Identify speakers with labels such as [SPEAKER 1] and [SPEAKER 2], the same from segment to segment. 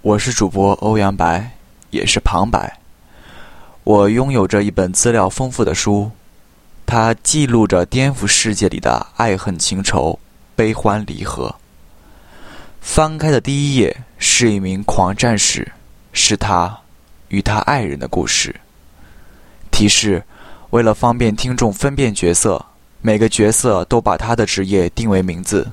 [SPEAKER 1] 我是主播欧阳白，也是旁白。我拥有着一本资料丰富的书，它记录着颠覆世界里的爱恨情仇、悲欢离合。翻开的第一页是一名狂战士，是他与他爱人的故事。提示：为了方便听众分辨角色，每个角色都把他的职业定为名字。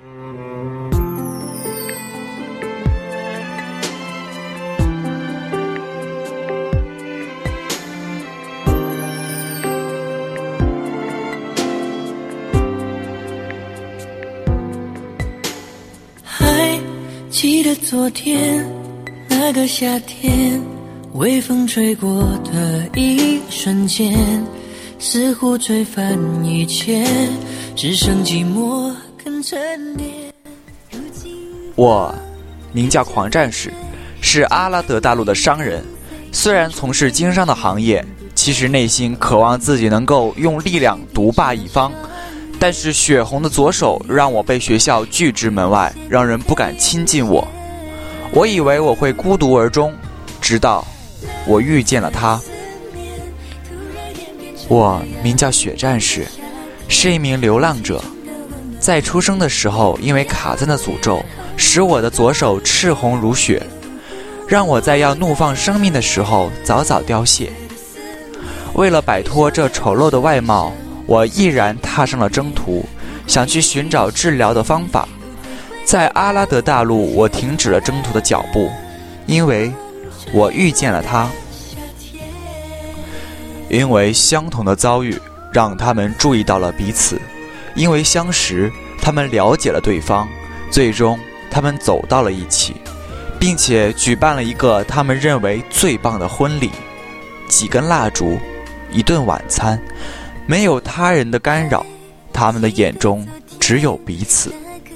[SPEAKER 2] 记得昨天那个夏天，微风吹过的一瞬间，似乎吹翻一切，只剩寂寞肯沉淀。
[SPEAKER 1] 我名叫狂战士，是阿拉德大陆的商人。虽然从事经商的行业，其实内心渴望自己能够用力量独霸一方。但是血红的左手让我被学校拒之门外，让人不敢亲近我。我以为我会孤独而终，直到我遇见了他。我名叫血战士，是一名流浪者。在出生的时候，因为卡赞的诅咒，使我的左手赤红如血，让我在要怒放生命的时候早早凋谢。为了摆脱这丑陋的外貌，我毅然踏上了征途，想去寻找治疗的方法。在阿拉德大陆，我停止了征途的脚步，因为我遇见了他。因为相同的遭遇，让他们注意到了彼此；因为相识，他们了解了对方。最终，他们走到了一起，并且举办了一个他们认为最棒的婚礼。几根蜡烛，一顿晚餐，没有他人的干扰，他们的眼中只有彼此。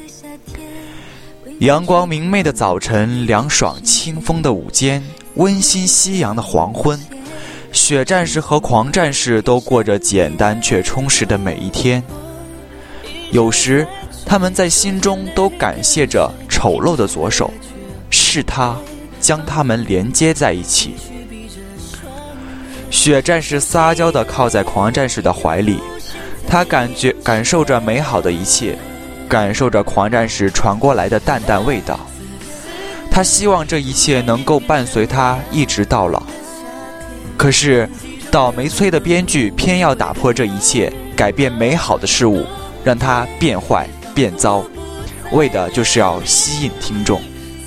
[SPEAKER 1] 阳光明媚的早晨，凉爽清风的午间，温馨夕阳的黄昏，血战士和狂战士都过着简单却充实的每一天。有时他们在心中都感谢着丑陋的左手，是他将他们连接在一起。血战士撒娇地靠在狂战士的怀里，他感受着美好的一切，感受着狂战士传过来的淡淡味道。他希望这一切能够伴随他一直到老。可是倒霉催的编剧偏要打破这一切，改变美好的事物，让它变坏变糟，为的就是要吸引听众。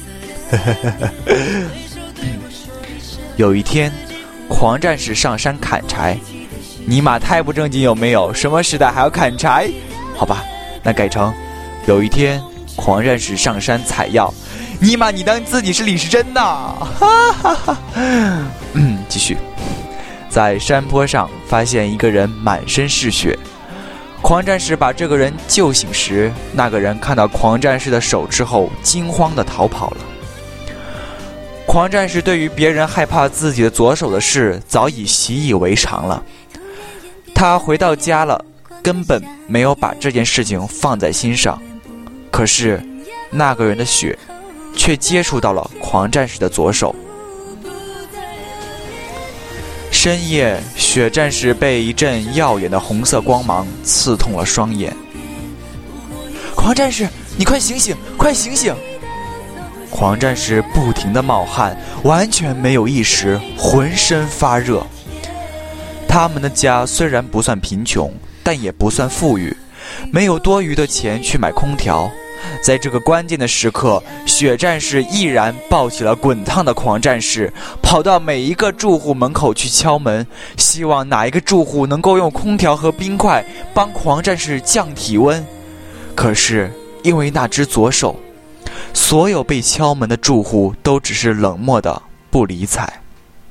[SPEAKER 1] 有一天，狂战士上山砍柴，尼玛太不正经有没有？什么时代还要砍柴？好吧，那改成有一天狂战士上山采药，尼玛你当自己是李时珍呐！哈哈哈。继续，在山坡上发现一个人满身是血，狂战士把这个人救醒时，那个人看到狂战士的手之后，惊慌地逃跑了。狂战士对于别人害怕自己的左手的事早已习以为常了。他回到家了，根本没有把这件事情放在心上。可是那个人的血却接触到了狂战士的左手。深夜，血战士被一阵耀眼的红色光芒刺痛了双眼。狂战士，你快醒醒，快醒醒！狂战士不停地冒汗，完全没有意识，浑身发热。他们的家虽然不算贫穷，但也不算富裕，没有多余的钱去买空调。在这个关键的时刻，血战士毅然抱起了滚烫的狂战士，跑到每一个住户门口去敲门，希望哪一个住户能够用空调和冰块帮狂战士降体温。可是因为那只左手，所有被敲门的住户都只是冷漠的不理睬。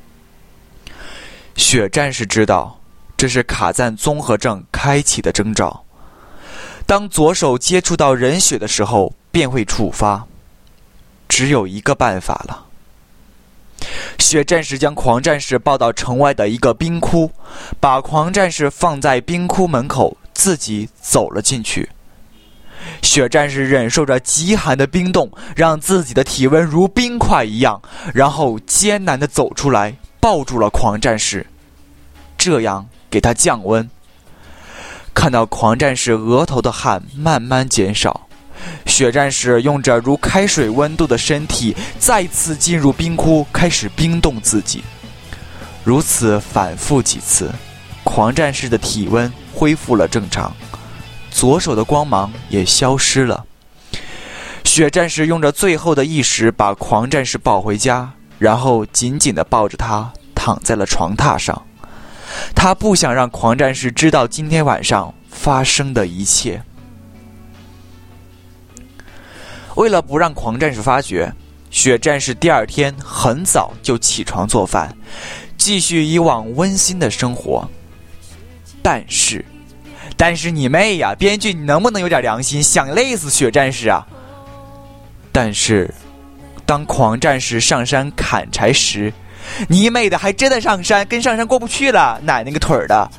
[SPEAKER 1] 血战士知道，这是卡赞综合症开启的征兆。当左手接触到人血的时候，便会触发。只有一个办法了。血战士将狂战士抱到城外的一个冰窟，把狂战士放在冰窟门口，自己走了进去。 雪战士忍受着极寒的冰冻，让自己的体温如冰块一样，然后艰难地走出来，抱住了狂战士，这样给他降温。看到狂战士额头的汗慢慢减少，雪战士用着如开水温度的身体再次进入冰窟，开始冰冻自己。如此反复几次，狂战士的体温恢复了正常，左手的光芒也消失了。雪战士用着最后的意识把狂战士抱回家，然后紧紧地抱着他躺在了床榻上。他不想让狂战士知道今天晚上发生的一切。为了不让狂战士发觉，雪战士第二天很早就起床做饭，继续以往温馨的生活。但是你妹呀，编剧你能不能有点良心，想累死雪战士啊？但是当狂战士上山砍柴时，你妹的还真的上山，跟上山过不去了，奶那个腿的。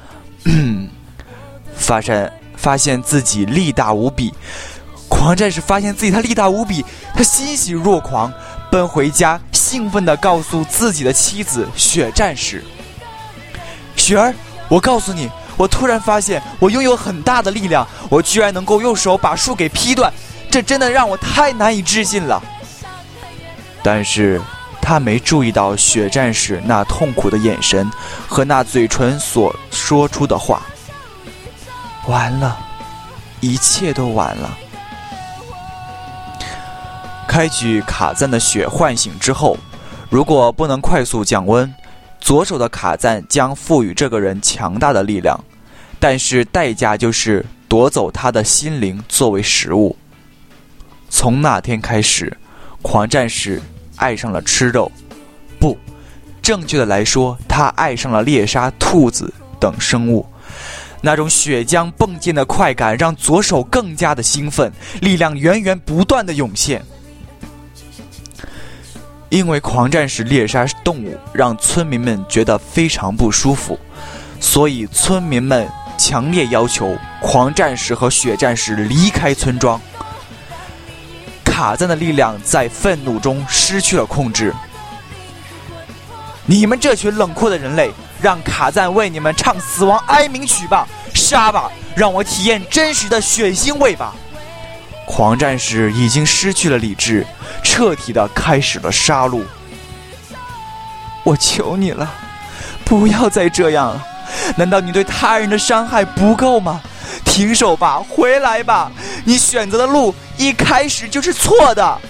[SPEAKER 1] 发现自己力大无比，狂战士发现自己他力大无比，他欣喜若狂，奔回家，兴奋地告诉自己的妻子雪战士：雪儿，我告诉你，我突然发现我拥有很大的力量，我居然能够用手把树给劈断，这真的让我太难以置信了。但是他没注意到雪战士那痛苦的眼神和那嘴唇所说出的话。完了，一切都完了。开举卡赞的血唤醒之后，如果不能快速降温，左手的卡赞将赋予这个人强大的力量，但是代价就是夺走他的心灵作为食物。从那天开始，狂战士爱上了吃肉，不，正确的来说，他爱上了猎杀兔子等生物。那种血浆迸溅的快感让左手更加的兴奋，力量源源不断的涌现。因为狂战士猎杀动物让村民们觉得非常不舒服，所以村民们强烈要求狂战士和雪战士离开村庄。卡赞的力量在愤怒中失去了控制。你们这群冷酷的人类，让卡赞为你们唱死亡哀鸣曲吧，杀吧，让我体验真实的血腥味吧。狂战士已经失去了理智，彻底的开始了杀戮。我求你了，不要再这样了，难道你对他人的伤害不够吗？停手吧，回来吧，你选择的路一开始就是错的。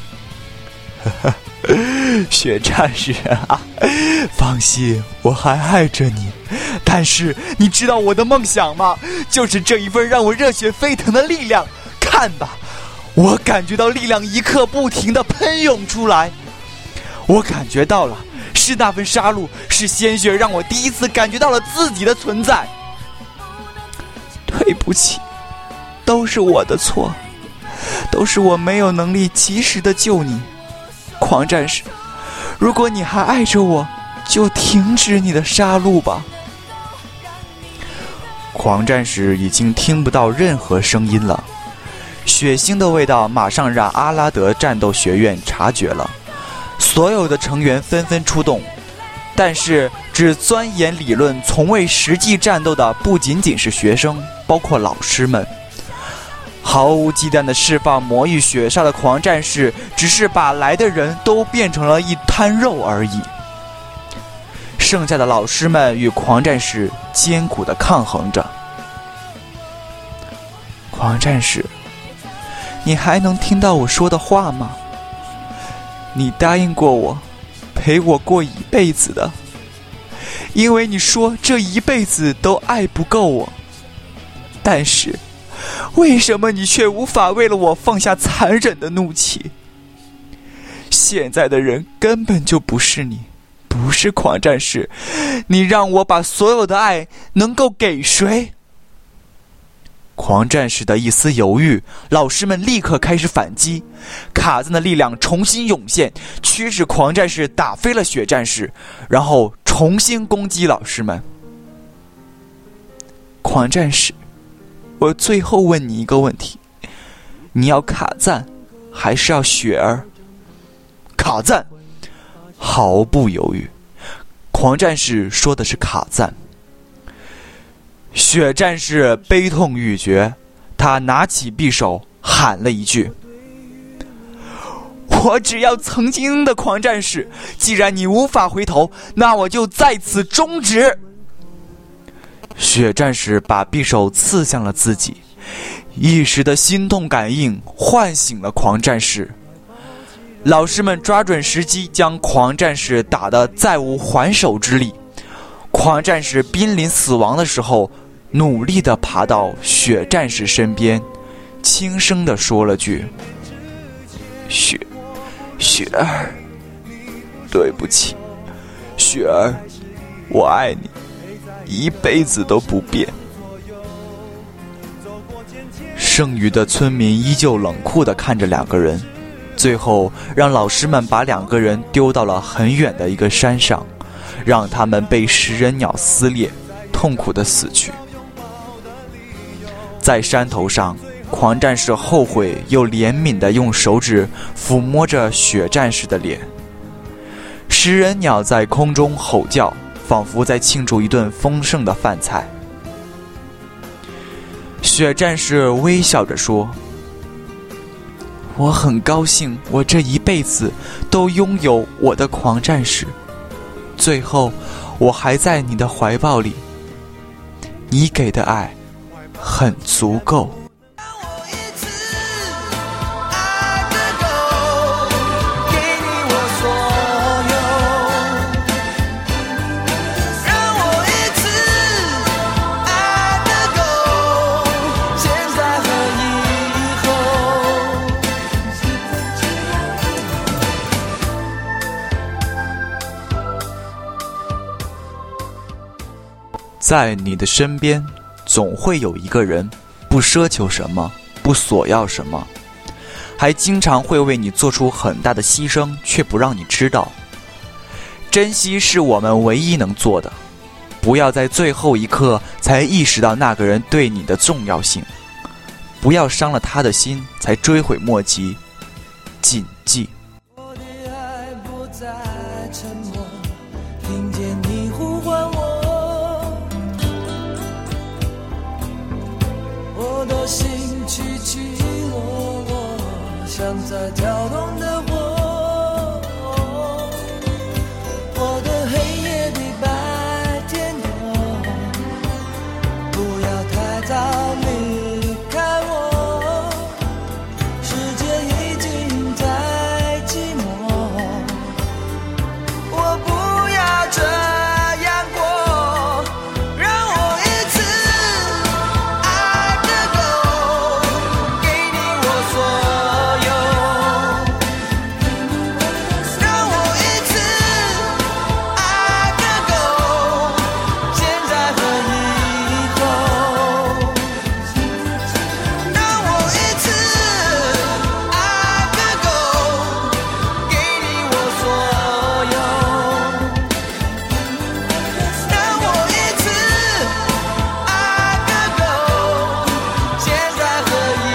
[SPEAKER 1] 雪战士啊，放心，我还爱着你，但是你知道我的梦想吗？就是这一份让我热血沸腾的力量。看吧，我感觉到力量一刻不停地喷涌出来，我感觉到了，是那份杀戮，是鲜血让我第一次感觉到了自己的存在。对不起，都是我的错，都是我没有能力及时的救你。狂战士，如果你还爱着我，就停止你的杀戮吧。狂战士已经听不到任何声音了，血腥的味道马上让阿拉德战斗学院察觉了，所有的成员纷纷出动，但是只钻研理论从未实际战斗的不仅仅是学生，包括老师们。毫无忌惮地释放魔域血煞的狂战士，只是把来的人都变成了一滩肉而已。剩下的老师们与狂战士艰苦地抗衡着。狂战士，你还能听到我说的话吗？你答应过我，陪我过一辈子的，因为你说这一辈子都爱不够我。但是为什么你却无法为了我放下残忍的怒气？现在的人根本就不是你，不是狂战士，你让我把所有的爱能够给谁？狂战士的一丝犹豫，老师们立刻开始反击，卡赞的力量重新涌现，驱使狂战士打飞了雪战士，然后重新攻击老师们。狂战士，我最后问你一个问题， 你要卡赞还是要雪儿？卡赞！毫不犹豫，狂战士说的是卡赞。雪战士悲痛欲绝，他拿起匕首喊了一句：我只要曾经的狂战士，既然你无法回头，那我就在此终止。雪战士把匕首刺向了自己，一时的心动感应唤醒了狂战士。老师们抓准时机，将狂战士打得再无还手之力。狂战士濒临死亡的时候，努力地爬到雪战士身边，轻声地说了句：雪儿，对不起，雪儿，我爱你，一辈子都不变。剩余的村民依旧冷酷地看着两个人，最后让老师们把两个人丢到了很远的一个山上，让他们被食人鸟撕裂，痛苦地死去。在山头上，狂战士后悔又怜悯地用手指抚摸着雪战士的脸。食人鸟在空中吼叫，仿佛在庆祝一顿丰盛的饭菜。雪战士微笑着说：我很高兴我这一辈子都拥有我的狂战士，最后我还在你的怀抱里，你给的爱很足够。在你的身边，总会有一个人，不奢求什么，不索要什么，还经常会为你做出很大的牺牲，却不让你知道。珍惜是我们唯一能做的，不要在最后一刻才意识到那个人对你的重要性，不要伤了他的心才追悔莫及。谨记。
[SPEAKER 2] 我的爱不再沉默，听见你呼唤我的心起起落落，像在跳动的火。我的黑夜比白天多，不要太早离开我，世界已经太寂寞，我不要这样过，让我一次爱个够，给你我所有，让我一次爱个够，现在和以后，让我一次爱个够，给你我所有，让我一次爱个够，现在和以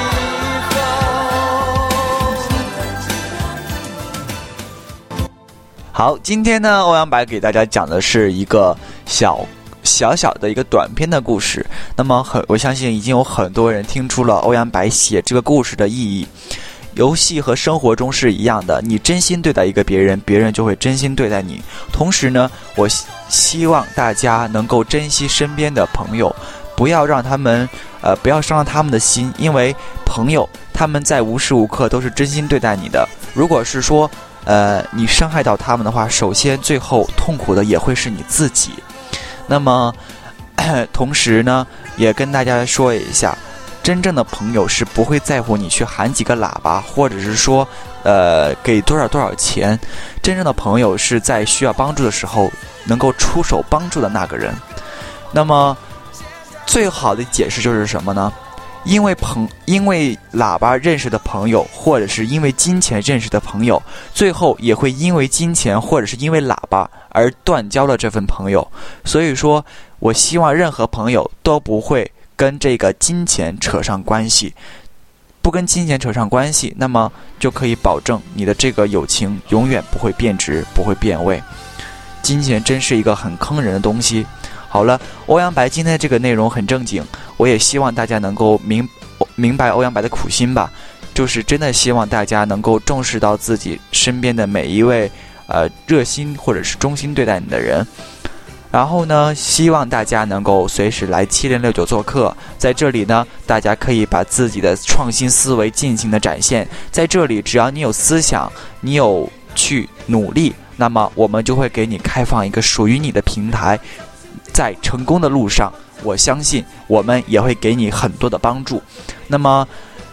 [SPEAKER 2] 后。
[SPEAKER 1] 好，今天呢，欧阳白给大家讲的是一个小的一个短篇的故事。那么我相信已经有很多人听出了欧阳白写这个故事的意义。游戏和生活中是一样的，你真心对待一个别人，别人就会真心对待你。同时呢，我希望大家能够珍惜身边的朋友，不要让他们不要伤了他们的心，因为朋友他们在无时无刻都是真心对待你的。如果是说你伤害到他们的话，首先最后痛苦的也会是你自己。那么同时呢，也跟大家说一下，真正的朋友是不会在乎你去喊几个喇叭，或者是说给多少钱。真正的朋友是在需要帮助的时候能够出手帮助的那个人。那么最好的解释就是什么呢？因为喇叭认识的朋友，或者是因为金钱认识的朋友，最后也会因为金钱或者是因为喇叭而断交了这份朋友。所以说我希望任何朋友都不会跟这个金钱扯上关系， 不跟金钱扯上关系，那么就可以保证你的这个友情永远不会变质，不会变味。金钱真是一个很坑人的东西。好了，欧阳白今天这个内容很正经，我也希望大家能够明白欧阳白的苦心吧，就是真的希望大家能够重视到自己身边的每一位热心或者是忠心对待你的人。然后呢，希望大家能够随时来7069做客，在这里呢，大家可以把自己的创新思维尽情的展现。在这里，只要你有思想，你有去努力，那么我们就会给你开放一个属于你的平台。在成功的路上，我相信我们也会给你很多的帮助。那么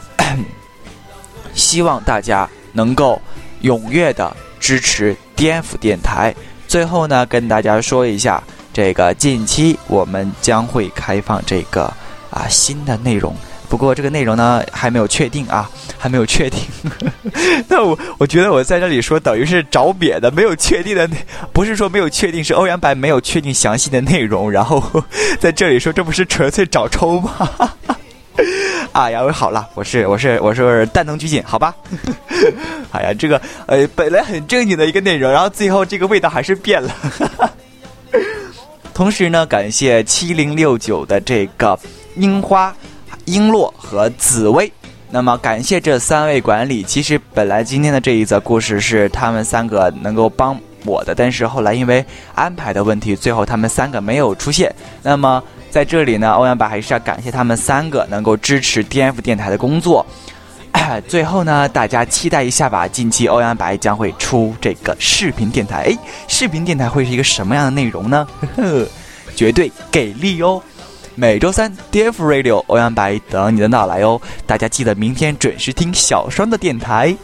[SPEAKER 1] 希望大家能够踊跃的支持 DF 电台。最后呢，跟大家说一下，这个近期我们将会开放这个新的内容，不过这个内容呢还没有确定啊，还没有确定。那我觉得我在这里说等于是找瘪的，没有确定的，不是说没有确定，是欧阳白没有确定详细的内容，然后在这里说，这不是纯粹找抽吗？哎呀，好了，我是蛋能拘谨，好吧？哎呀，这个本来很正经的一个内容，然后最后这个味道还是变了。同时呢，感谢7069的这个樱花、璎珞和紫薇。那么感谢这3位管理。其实本来今天的这一则故事是他们3个能够帮我的，但是后来因为安排的问题，最后他们3个没有出现。那么在这里呢，欧阳白还是要感谢他们3个能够支持 DF 电台的工作。最后呢，大家期待一下吧，近期欧阳白将会出这个视频电台。视频电台会是一个什么样的内容呢？绝对给力哦！每周3 DF Radio 欧阳白等你的到来哦，大家记得明天准时听小双的电台。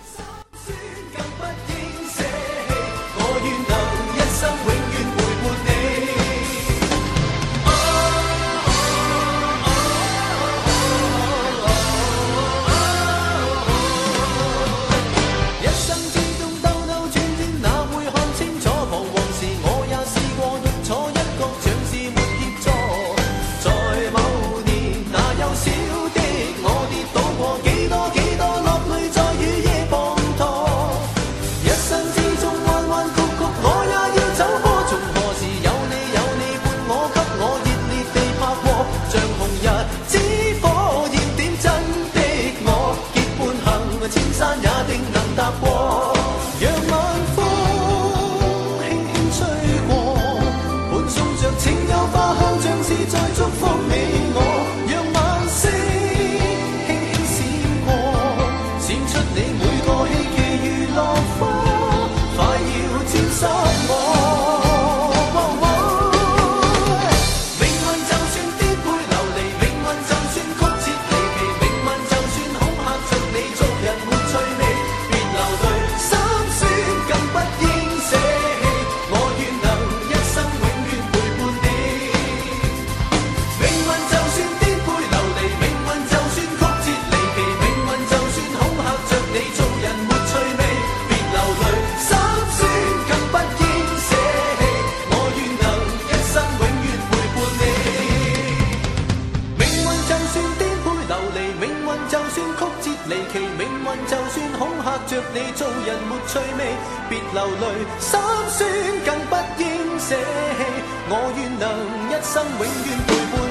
[SPEAKER 1] 着你做人沒趣味，別流淚，心酸更不應捨棄。我願能一生永遠陪伴。